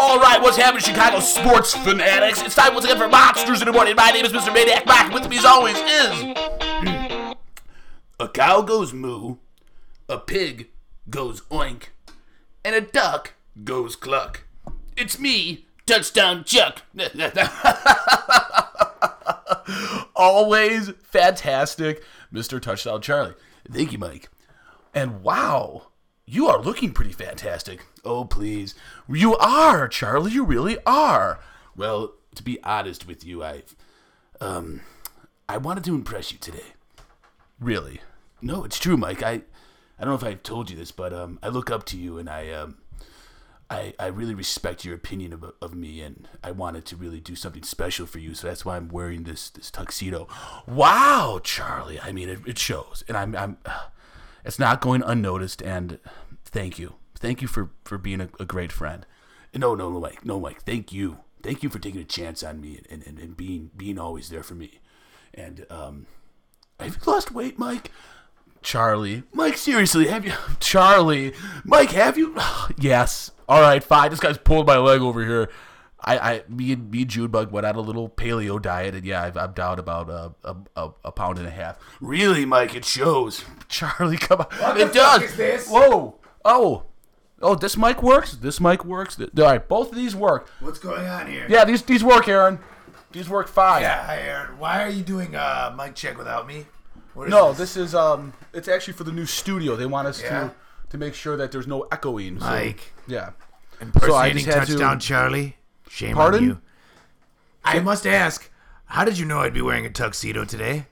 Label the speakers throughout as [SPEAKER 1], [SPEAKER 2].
[SPEAKER 1] All right, what's happening, Chicago sports fanatics? It's time once again for Monsters in the Morning. My name is Mr. Maniac Mike. With me as always is... A cow goes moo, a pig goes oink, and a duck goes cluck. It's me, Touchdown Chuck. Always fantastic, Mr. Touchdown Charlie. Thank you, Mike. And wow, you are looking pretty fantastic. Oh, please. You are, Charlie. You really are. Well, to be honest with you, I wanted to impress you today. Really? No, it's true, Mike. I don't know if I've told you this, but I look up to you, and I really respect your opinion of me, and I wanted to really do something special for you, so that's why I'm wearing this tuxedo. Wow, Charlie. I mean, it shows, and I'm it's not going unnoticed, and thank you. Thank you for being a great friend. No, Mike. Thank you. Thank you for taking a chance on me and being always there for me. And have you lost weight, Mike? Charlie. Mike, seriously, have you? Charlie. Mike, have you? Yes. All right, fine. This guy's pulling my leg over here. Me and Junebug went on a little paleo diet, and yeah, I'm down about a pound and a half. Really, Mike? It shows. Charlie, come on.
[SPEAKER 2] What
[SPEAKER 1] it
[SPEAKER 2] the
[SPEAKER 1] does.
[SPEAKER 2] fuck is this?
[SPEAKER 1] Whoa. Oh, this mic works? This mic works? All right, both of these work.
[SPEAKER 2] What's going on here?
[SPEAKER 1] Yeah, these work, Aaron. These work fine.
[SPEAKER 2] Yeah, hi, Aaron. Why are you doing a mic check without me? What is
[SPEAKER 1] No,
[SPEAKER 2] this?
[SPEAKER 1] this is it's actually for the new studio. They want us to make sure that there's no echoing. So,
[SPEAKER 2] Mike.
[SPEAKER 1] Yeah.
[SPEAKER 2] Impersonating Touchdown Charlie? Shame
[SPEAKER 1] Pardon?
[SPEAKER 2] on you. I must ask, how did you know I'd be wearing a tuxedo today?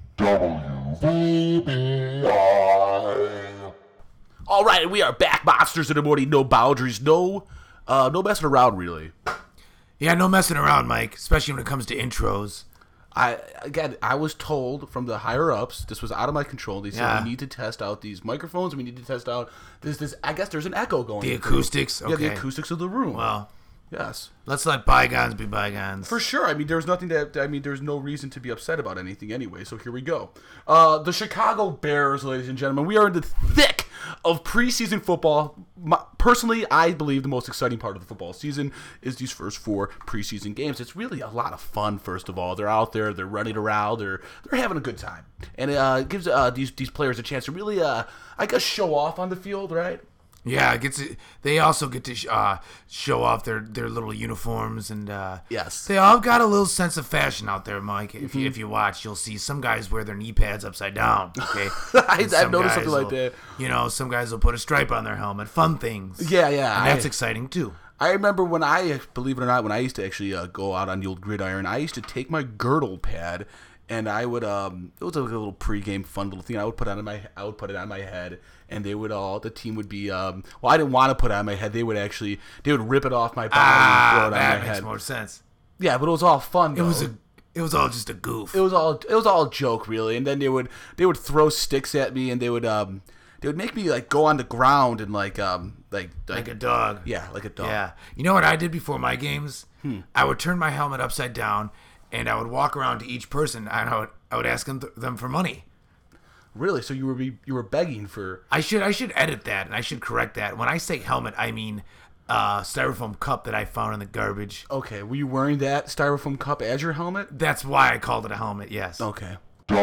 [SPEAKER 1] All right, we are back, Monsters in the Morning. No boundaries, no messing around, really.
[SPEAKER 2] Yeah, no messing around, Mike, especially when it comes to intros.
[SPEAKER 1] I was told from the higher ups, this was out of my control. They said we need to test out these microphones. We need to test out this. I guess there's an echo going.
[SPEAKER 2] The acoustics. Okay.
[SPEAKER 1] Yeah, the acoustics of the room.
[SPEAKER 2] Well,
[SPEAKER 1] yes.
[SPEAKER 2] let's let bygones be bygones.
[SPEAKER 1] For sure. I mean, there's no reason to be upset about anything anyway. So here we go. The Chicago Bears, ladies and gentlemen, we are in the thick of preseason football. Personally, I believe the most exciting part of the football season is these first 4 preseason games. It's really a lot of fun. First of all, they're out there, they're running around, they're having a good time, and it gives these players a chance to really, show off on the field, right?
[SPEAKER 2] Yeah, they also get to show off their little uniforms, and
[SPEAKER 1] yes,
[SPEAKER 2] they all got a little sense of fashion out there, Mike. If you watch, you'll see some guys wear their knee pads upside down. Okay,
[SPEAKER 1] I've noticed something like that.
[SPEAKER 2] You know, some guys will put a stripe on their helmet. Fun things.
[SPEAKER 1] Yeah,
[SPEAKER 2] and that's exciting too.
[SPEAKER 1] I remember when believe it or not, when I used to actually go out on the old gridiron, I used to take my girdle pad. And I would, it was like a little pregame fun little thing. I would put it on my head, and the team would be, I didn't want to put it on my head. They would rip it off my body and throw it on my head.
[SPEAKER 2] That makes more sense.
[SPEAKER 1] Yeah, but it was all fun, though.
[SPEAKER 2] It was all just a goof.
[SPEAKER 1] It was all a joke, really. And then they would throw sticks at me, and they would make me like go on the ground and like a
[SPEAKER 2] dog.
[SPEAKER 1] Yeah, like a dog.
[SPEAKER 2] Yeah. You know what I did before my games? I would turn my helmet upside down, and I would walk around to each person, and I would ask them for money.
[SPEAKER 1] Really? So you were begging for?
[SPEAKER 2] I should edit that, and I should correct that. When I say helmet, I mean styrofoam cup that I found in the garbage.
[SPEAKER 1] Okay. Were you wearing that styrofoam cup as your helmet?
[SPEAKER 2] That's why I called it a helmet. Yes.
[SPEAKER 1] Okay.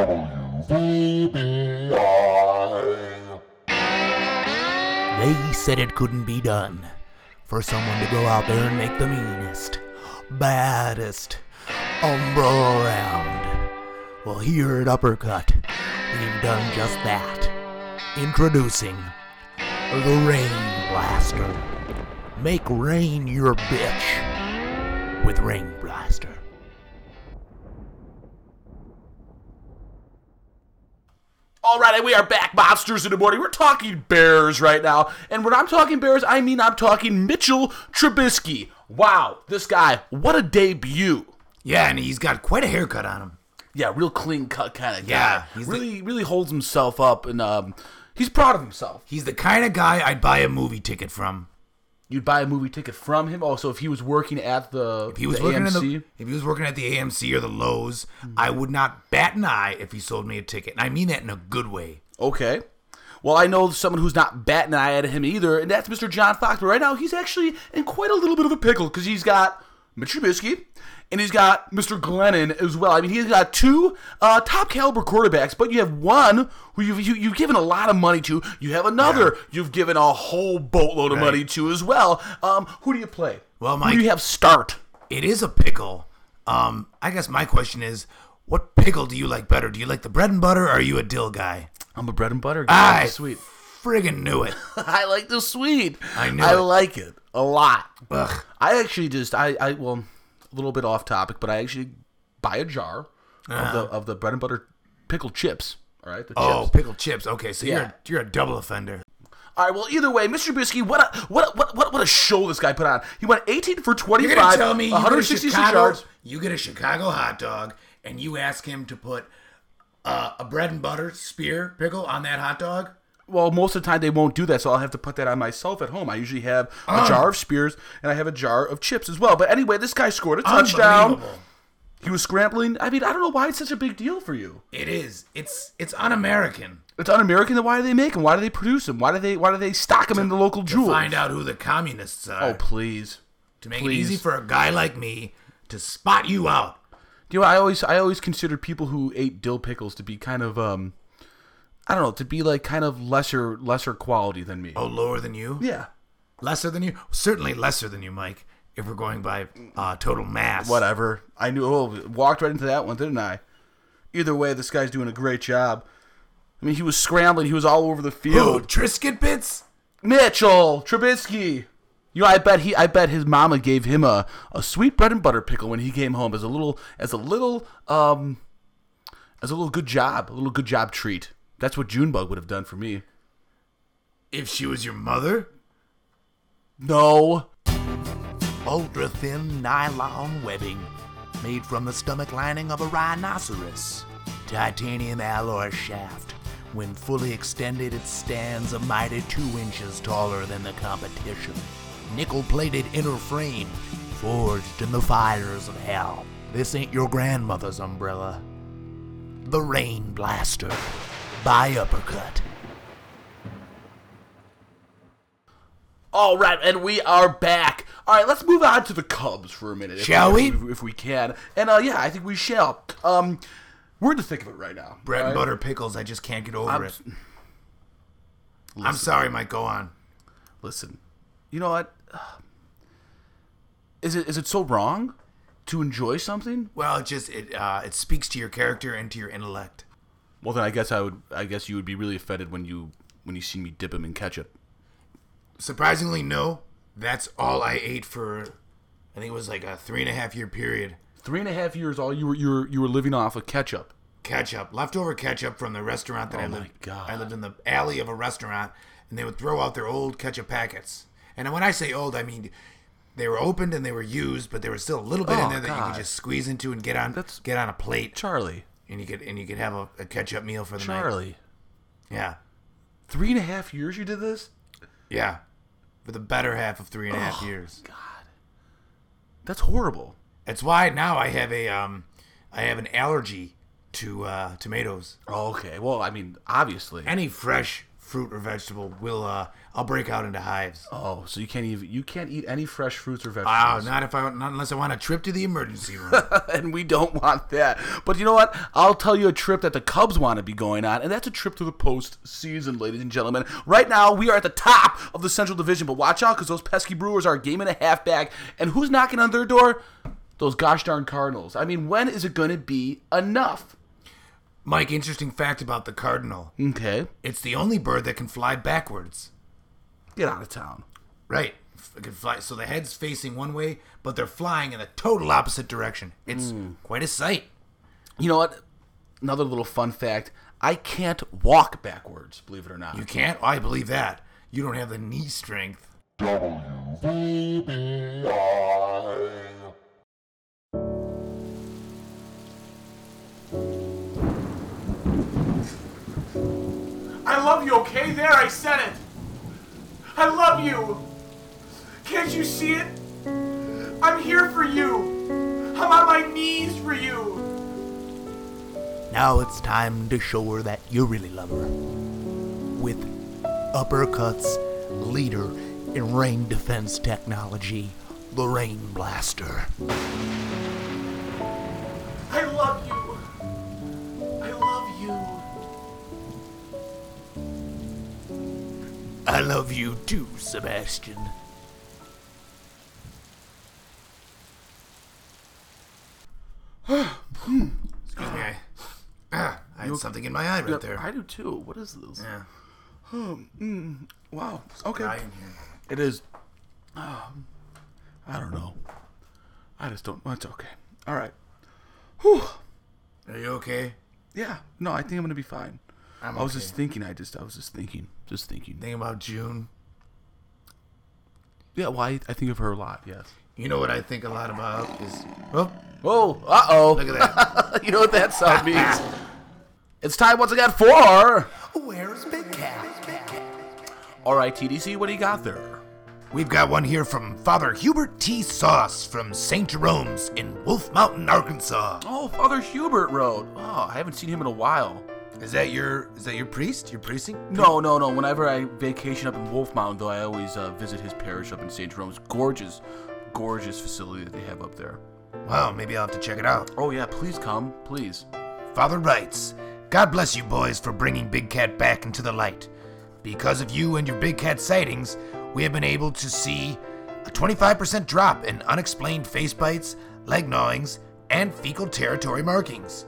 [SPEAKER 2] They said it couldn't be done for someone to go out there and make the meanest, baddest umbrella around. Well, here at Uppercut, we've done just that. Introducing the Rain Blaster. Make rain your bitch with Rain Blaster.
[SPEAKER 1] All right, we are back, Monsters in the Morning. We're talking Bears right now. And when I'm talking Bears, I mean I'm talking Mitchell Trubisky. Wow, this guy, what a debut.
[SPEAKER 2] Yeah, and he's got quite a haircut on him.
[SPEAKER 1] Yeah, real clean cut kind of guy.
[SPEAKER 2] Yeah.
[SPEAKER 1] He's really holds himself up, and he's proud of himself.
[SPEAKER 2] He's the kind of guy I'd buy a movie ticket from.
[SPEAKER 1] You'd buy a movie ticket from him? Oh, so if he was working at the AMC?
[SPEAKER 2] If he was working at the AMC or the Lowe's, I would not bat an eye if he sold me a ticket. And I mean that in a good way.
[SPEAKER 1] Okay. Well, I know someone who's not batting an eye at him either, and that's Mr. John Fox. But right now, he's actually in quite a little bit of a pickle because he's got Mitch Trubisky and he's got Mr. Glennon as well. I mean, he's got two top caliber quarterbacks, but you have one who you've given a lot of money to. You have another you've given a whole boatload of money to as well. Who do you play?
[SPEAKER 2] Well, Mike,
[SPEAKER 1] who do you have start?
[SPEAKER 2] It is a pickle. I guess my question is, what pickle do you like better? Do you like the bread and butter, or are you a dill guy?
[SPEAKER 1] I'm a bread and butter guy. Sweet.
[SPEAKER 2] Friggin' knew it.
[SPEAKER 1] I like the sweet.
[SPEAKER 2] I
[SPEAKER 1] like it a lot.
[SPEAKER 2] Ugh.
[SPEAKER 1] I actually just well, a little bit off topic, but I actually buy a jar of the bread and butter pickled chips. All right,
[SPEAKER 2] chips. Pickled chips. Okay, so you're a double offender.
[SPEAKER 1] All right, well, either way, Mr. Trubisky, what a show this guy put on. He went 18 for 25,
[SPEAKER 2] You're gonna tell me
[SPEAKER 1] 166 yards.
[SPEAKER 2] You get a Chicago hot dog, and you ask him to put a bread and butter spear pickle on that hot dog?
[SPEAKER 1] Well, most of the time they won't do that, so I'll have to put that on myself at home. I usually have a jar of spears, and I have a jar of chips as well. But anyway, this guy scored a touchdown. He was scrambling. I mean, I don't know why it's such a big deal for you.
[SPEAKER 2] It is. It's un-American.
[SPEAKER 1] It's un-American. Then why do they make them? Why do they produce them? Why do they stock them in the local jewels?
[SPEAKER 2] To find out who the communists are.
[SPEAKER 1] Oh, please.
[SPEAKER 2] To make it easy for a guy like me to spot you out.
[SPEAKER 1] You know, I always considered people who ate dill pickles to be kind of I don't know, to be like kind of lesser quality than me.
[SPEAKER 2] Oh, lower than you?
[SPEAKER 1] Yeah.
[SPEAKER 2] Lesser than you? Certainly lesser than you, Mike. If we're going by total mass.
[SPEAKER 1] Whatever. I knew. Walked right into that one, didn't I? Either way, this guy's doing a great job. I mean, he was scrambling. He was all over the field.
[SPEAKER 2] Who? Triscuit Bits?
[SPEAKER 1] Mitchell Trubisky. You know, I bet his mama gave him a sweet bread and butter pickle when he came home as a little good job treat. That's what Junebug would have done for me.
[SPEAKER 2] If she was your mother?
[SPEAKER 1] No.
[SPEAKER 2] Ultra-thin nylon webbing made from the stomach lining of a rhinoceros. Titanium alloy shaft. When fully extended, it stands a mighty 2 inches taller than the competition. Nickel-plated inner frame, forged in the fires of hell. This ain't your grandmother's umbrella. The Rain Blaster by Uppercut.
[SPEAKER 1] All right, and we are back. All right, let's move on to the Cubs for a minute.
[SPEAKER 2] Shall we?
[SPEAKER 1] If we can. And yeah, I think we shall. We're in the thick of it right now.
[SPEAKER 2] Bread and butter pickles, I just can't get over it. I'm sorry, Mike, go on.
[SPEAKER 1] Listen, you know what? Is it so wrong to enjoy something?
[SPEAKER 2] Well, it speaks to your character and to your intellect.
[SPEAKER 1] Well, then I guess you would be really offended when you see me dip them in ketchup.
[SPEAKER 2] Surprisingly, no. That's all I ate for, I think it was like a 3.5 year period.
[SPEAKER 1] 3.5 years, all you were living off of ketchup.
[SPEAKER 2] Ketchup, leftover ketchup from the restaurant that I lived.
[SPEAKER 1] My God.
[SPEAKER 2] I lived in the alley of a restaurant, and they would throw out their old ketchup packets. And when I say old, I mean they were opened and they were used, but there was still a little bit in there that you could just squeeze into and get on a plate.
[SPEAKER 1] Charlie.
[SPEAKER 2] And you could have a ketchup meal for the night.
[SPEAKER 1] Charlie.
[SPEAKER 2] Yeah.
[SPEAKER 1] 3.5 years you did this?
[SPEAKER 2] Yeah. For the better half of 3.5 years.
[SPEAKER 1] God. That's horrible.
[SPEAKER 2] That's why now I have an allergy to tomatoes.
[SPEAKER 1] Oh, okay. Well, I mean, obviously.
[SPEAKER 2] Any fresh fruit or vegetable will I'll break out into hives.
[SPEAKER 1] Oh, so you can't eat any fresh fruits or vegetables.
[SPEAKER 2] Not unless I want a trip to the emergency room.
[SPEAKER 1] And we don't want that. But you know what? I'll tell you a trip that the Cubs want to be going on, and that's a trip to the postseason, ladies and gentlemen. Right now, we are at the top of the Central Division, but watch out because those pesky Brewers are a game and a half back. And who's knocking on their door? Those gosh darn Cardinals. I mean, when is it going to be enough?
[SPEAKER 2] Mike, interesting fact about the cardinal.
[SPEAKER 1] Okay.
[SPEAKER 2] It's the only bird that can fly backwards.
[SPEAKER 1] Get out of town.
[SPEAKER 2] Right. It can fly. So the head's facing one way, but they're flying in the total opposite direction. It's quite a sight.
[SPEAKER 1] You know what? Another little fun fact. I can't walk backwards, believe it or not.
[SPEAKER 2] You can't? I believe that. You don't have the knee strength. WBBI.
[SPEAKER 1] I love you, okay? There, I said it. I love you. Can't you see it? I'm here for you. I'm on my knees for you.
[SPEAKER 2] Now it's time to show her that you really love her. with uppercuts leader in rain defense technology, the Rain Blaster.
[SPEAKER 1] I love you. I love you.
[SPEAKER 2] I love you too, Sebastian.
[SPEAKER 3] Excuse me, I had something in my eye right there.
[SPEAKER 1] I do too. What is this?
[SPEAKER 3] Yeah.
[SPEAKER 1] Wow. Okay.
[SPEAKER 3] Eye in here.
[SPEAKER 1] It is. I don't know. I just don't. It's okay. All right. Whew.
[SPEAKER 3] Are you okay?
[SPEAKER 1] Yeah. No, I think I'm gonna be fine.
[SPEAKER 3] I'm
[SPEAKER 1] I was
[SPEAKER 3] okay.
[SPEAKER 1] just thinking. I was just thinking.
[SPEAKER 3] Thinking about June.
[SPEAKER 1] Yeah. Well, I think of her a lot. Yes.
[SPEAKER 3] You know what I think a lot about is...
[SPEAKER 1] Oh. Uh-oh.
[SPEAKER 3] Look at that.
[SPEAKER 1] You know what that sound means? It's time once again for.
[SPEAKER 2] Where's Big Cat?
[SPEAKER 1] All right, TDC. What do you got there?
[SPEAKER 3] We've got one here from Father Hubert T. Sauce from St. Jerome's in Wolf Mountain, Arkansas.
[SPEAKER 1] Oh, Father Hubert wrote. Oh, I haven't seen him in a while.
[SPEAKER 3] Is that your priest? Your precinct?
[SPEAKER 1] No. Whenever I vacation up in Wolf Mountain, though, I always visit his parish up in St. Jerome's. Gorgeous facility that they have up there.
[SPEAKER 3] Wow, maybe I'll have to check it out.
[SPEAKER 1] Oh, yeah, please come. Please.
[SPEAKER 3] Father writes, God bless you boys for bringing Big Cat back into the light. Because of you and your Big Cat sightings, we have been able to see a 25% drop in unexplained face bites, leg gnawings, and fecal territory markings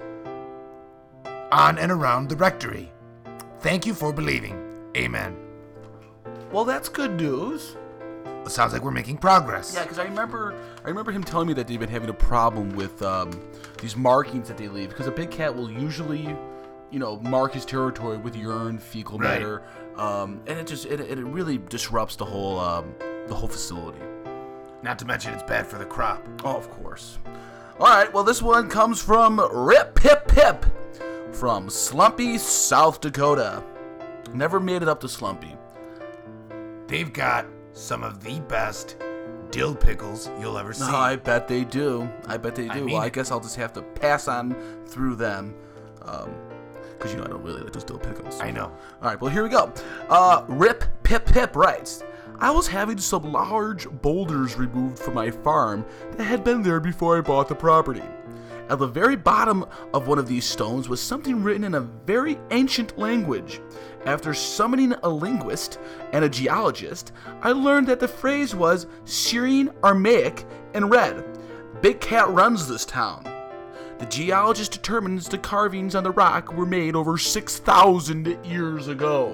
[SPEAKER 3] on and around the rectory. Thank you for believing. Amen.
[SPEAKER 1] Well, that's good news.
[SPEAKER 3] It sounds like we're making progress.
[SPEAKER 1] Yeah, because I remember him telling me that they've been having a problem with these markings that they leave. Because a big cat will usually, mark his territory with urine, fecal matter, and it really disrupts the whole facility.
[SPEAKER 3] Not to mention it's bad for the crop.
[SPEAKER 1] Oh, of course. All right, well, this one comes from Rip Pip Pip from Slumpy, South Dakota. Never made it up to Slumpy.
[SPEAKER 3] They've got some of the best dill pickles you'll ever see.
[SPEAKER 1] Oh, I bet they do. I
[SPEAKER 3] mean
[SPEAKER 1] I
[SPEAKER 3] it.
[SPEAKER 1] guess I'll just have to pass on through them. Because, I don't really like those dill pickles.
[SPEAKER 3] I know.
[SPEAKER 1] All right, well, here we go. Rip Pip Pip writes, I was having some large boulders removed from my farm that had been there before I bought the property. At the very bottom of one of these stones was something written in a very ancient language. After summoning a linguist and a geologist, I learned that the phrase was Syrian Aramaic and read, Big Cat runs this town. The geologist determines the carvings on the rock were made over 6,000 years ago.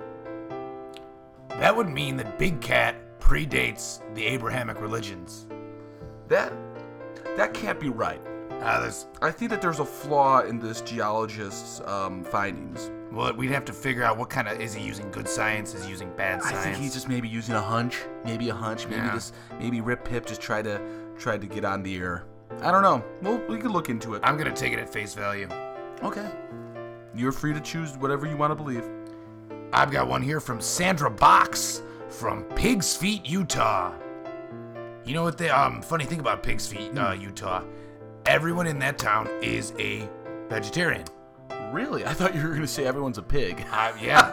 [SPEAKER 3] That would mean that Big Cat predates the Abrahamic religions.
[SPEAKER 1] That can't be right. I think that there's a flaw in this geologist's findings.
[SPEAKER 3] Well, we'd have to figure out what kind of, is he using good science, is he using bad science?
[SPEAKER 1] I think he's just maybe using a hunch. Maybe maybe Rip Pip just tried to get on the air. I don't know. Well, we can look into it.
[SPEAKER 3] I'm gonna take it at face value.
[SPEAKER 1] Okay. You're free to choose whatever you want to believe.
[SPEAKER 3] I've got one here from Sandra Box from Pigs Feet, Utah. You know what the funny thing about Pigs Feet, Utah? Everyone in that town is a vegetarian.
[SPEAKER 1] Really? I thought you were going to say everyone's a pig.
[SPEAKER 3] Yeah.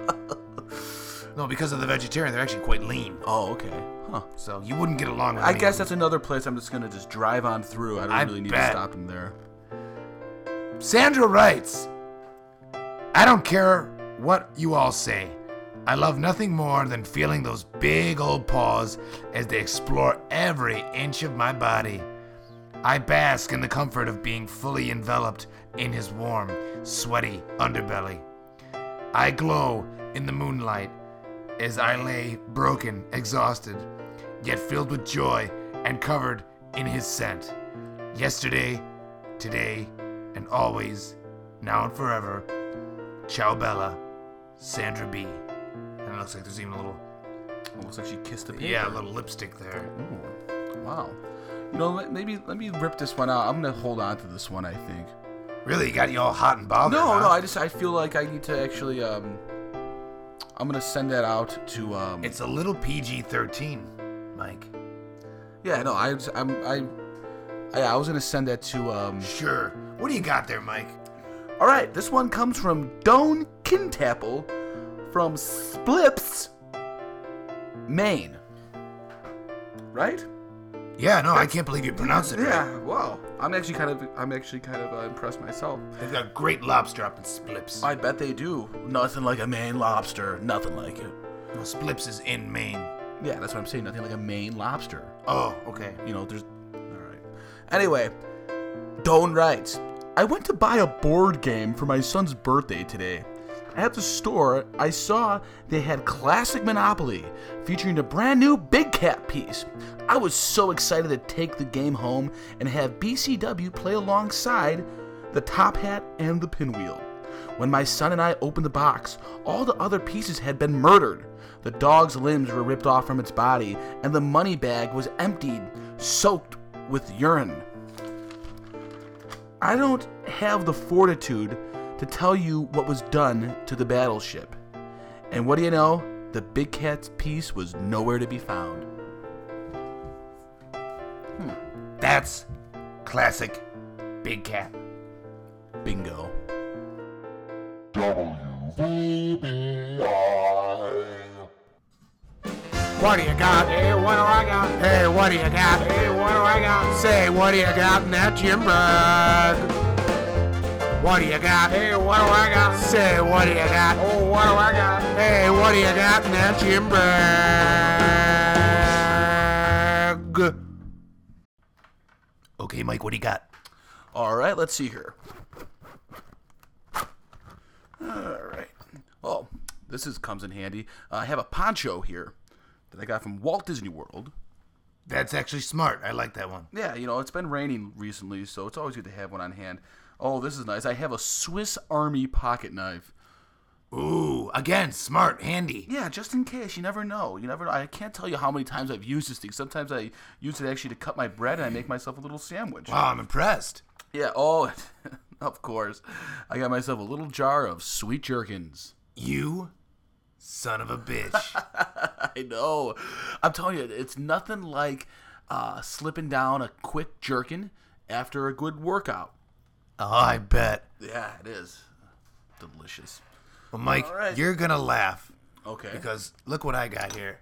[SPEAKER 3] No, because of the vegetarian, they're actually quite lean.
[SPEAKER 1] Oh, okay. Huh.
[SPEAKER 3] So you wouldn't get along with
[SPEAKER 1] I
[SPEAKER 3] any
[SPEAKER 1] guess
[SPEAKER 3] of
[SPEAKER 1] that's another place I'm just going to just drive on through. I don't really need to stop him there.
[SPEAKER 3] Sandra writes, I don't care what you all say. I love nothing more than feeling those big old paws as they explore every inch of my body. I bask in the comfort of being fully enveloped in his warm, sweaty underbelly. I glow in the moonlight as I lay broken, exhausted, yet filled with joy and covered in his scent. Yesterday, today, and always, now and forever, Ciao Bella, Sandra B. And it looks like there's even a little...
[SPEAKER 1] It looks like she kissed the paper.
[SPEAKER 3] Yeah, a little lipstick there.
[SPEAKER 1] Ooh, wow. Let me rip this one out. I'm gonna hold on to this one, I think.
[SPEAKER 3] Really, you got you all hot and bothered?
[SPEAKER 1] No,
[SPEAKER 3] huh?
[SPEAKER 1] I feel like I need to actually I'm gonna send that out to
[SPEAKER 3] It's a little PG-13, Mike.
[SPEAKER 1] Yeah, no, I was gonna send that to
[SPEAKER 3] Sure. What do you got there, Mike?
[SPEAKER 1] All right, this one comes from Doan Kintapple from Splips, Maine. Right?
[SPEAKER 3] Yeah, no, I can't believe you pronounced it right.
[SPEAKER 1] Yeah, wow. I'm actually kind of impressed myself.
[SPEAKER 3] They've got great lobster up in Splips.
[SPEAKER 1] I bet they do. Nothing like a Maine lobster. Nothing like it.
[SPEAKER 3] Well, Splips is in Maine.
[SPEAKER 1] Yeah, that's what I'm saying. Nothing like a Maine lobster.
[SPEAKER 3] Oh, okay.
[SPEAKER 1] You know, there's... Alright. Anyway, Doan writes, I went to buy a board game for my son's birthday today. At the store, I saw they had Classic Monopoly, featuring a brand new Big Cat piece. I was so excited to take the game home and have BCW play alongside the Top Hat and the Pinwheel. When my son and I opened the box, all the other pieces had been murdered. The dog's limbs were ripped off from its body, and the money bag was emptied, soaked with urine. I don't have the fortitude to tell you what was done to the battleship. And what do you know? The Big Cat's piece was nowhere to be found.
[SPEAKER 3] That's classic Big Cat.
[SPEAKER 1] Bingo.
[SPEAKER 3] What do you got? Hey, what do I got? Hey, what do you got? Hey, what do I got? Say, what do you got in that gym bag? What do you got? Hey, what do I got? Say, what do you got? Oh, what do I got? Hey, what do you got in that gym bag? Okay, Mike, what do you got?
[SPEAKER 1] All right, let's see here. All right. Oh, comes in handy. I have a poncho here that I got from Walt Disney World.
[SPEAKER 3] That's actually smart. I like that one.
[SPEAKER 1] Yeah, it's been raining recently, so it's always good to have one on hand. Oh, this is nice. I have a Swiss Army pocket knife.
[SPEAKER 3] Ooh, again, smart, handy.
[SPEAKER 1] Yeah, just in case. You never know. I can't tell you how many times I've used this thing. Sometimes I use it actually to cut my bread, and I make myself a little sandwich.
[SPEAKER 3] Wow, I'm impressed.
[SPEAKER 1] Yeah, oh, of course. I got myself a little jar of sweet jerkins.
[SPEAKER 3] You son of a bitch.
[SPEAKER 1] I know. I'm telling you, it's nothing like slipping down a quick jerkin after a good workout.
[SPEAKER 3] Oh, I bet.
[SPEAKER 1] Yeah, it is. Delicious.
[SPEAKER 3] Well, Mike,
[SPEAKER 1] right.
[SPEAKER 3] You're going to laugh.
[SPEAKER 1] Okay.
[SPEAKER 3] Because look what I got here.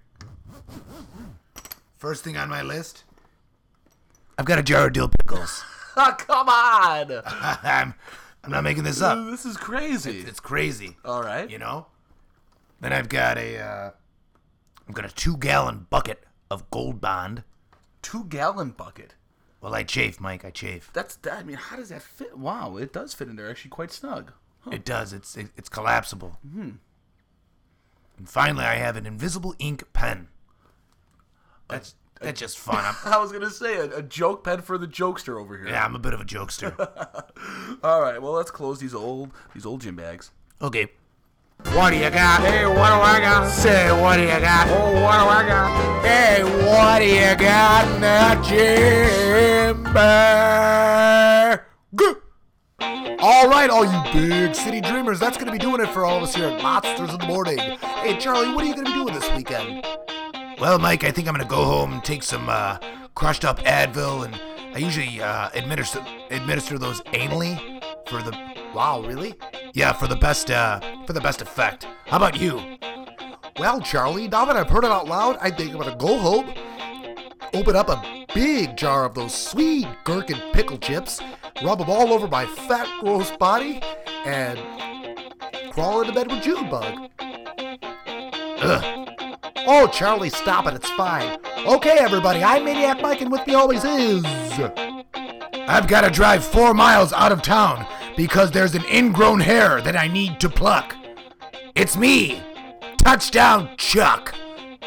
[SPEAKER 3] First thing on my list, I've got a jar of dill pickles.
[SPEAKER 1] Come on!
[SPEAKER 3] I'm not making this up.
[SPEAKER 1] This is crazy.
[SPEAKER 3] It's crazy.
[SPEAKER 1] All right.
[SPEAKER 3] Then I've got a 2-gallon bucket of Gold Bond.
[SPEAKER 1] 2-gallon bucket.
[SPEAKER 3] Well, I chafe, Mike. I chafe.
[SPEAKER 1] How does that fit? Wow, it does fit in there actually quite snug. Huh.
[SPEAKER 3] It does. It's collapsible. And finally, I have an invisible ink pen. That's just fun.
[SPEAKER 1] I was gonna say a joke pen for the jokester over here.
[SPEAKER 3] Yeah, I'm a bit of a jokester.
[SPEAKER 1] All right, well let's close these old gym bags.
[SPEAKER 3] Okay. What do you got? Hey, what do I got? Say, what do you got? Oh, what do I got? Hey, what do you got in that gym bag?
[SPEAKER 2] All right, all you big city dreamers, that's going to be doing it for all of us here at Monsters in the Morning. Hey, Charlie, what are you going to be doing this weekend?
[SPEAKER 3] Well, Mike, I think I'm going to go home and take some crushed up Advil, and I usually administer those anally for the...
[SPEAKER 2] Wow, really?
[SPEAKER 3] Yeah, for the best effect. How about you?
[SPEAKER 2] Well, Charlie, now that I've heard it out loud, I think I'm going to go home, open up a big jar of those sweet gherkin pickle chips, rub them all over my fat, gross body, and crawl into bed with Junebug.
[SPEAKER 3] Ugh.
[SPEAKER 2] Oh, Charlie, stop it. It's fine. Okay, everybody, I'm Maniac Mike, and with me always is...
[SPEAKER 3] I've got to drive 4 miles out of town because there's an ingrown hair that I need to pluck. It's me, Touchdown Chuck.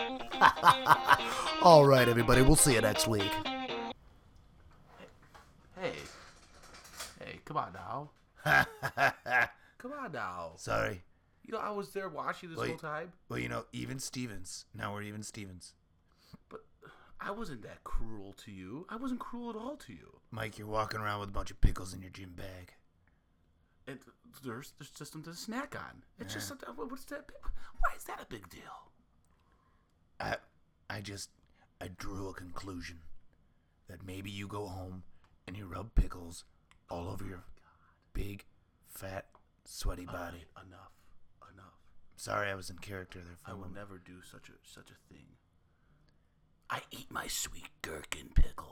[SPEAKER 2] All right, everybody, we'll see you next week.
[SPEAKER 1] Hey, come on now. Come on now.
[SPEAKER 3] Sorry.
[SPEAKER 1] I was there watching this whole time.
[SPEAKER 3] Well, even Stevens. Now we're even Stevens.
[SPEAKER 1] But I wasn't that cruel to you. I wasn't cruel at all to you.
[SPEAKER 3] Mike, you're walking around with a bunch of pickles in your gym bag.
[SPEAKER 1] There's just something to snack on. It's just something. What's that? Why is that a big deal?
[SPEAKER 3] I drew a conclusion that maybe you go home and you rub pickles all over your big, fat, sweaty body.
[SPEAKER 1] Enough.
[SPEAKER 3] Sorry, I was in character there for
[SPEAKER 1] I
[SPEAKER 3] a
[SPEAKER 1] will
[SPEAKER 3] moment.
[SPEAKER 1] never do such a thing.
[SPEAKER 2] I eat my sweet gherkin pickle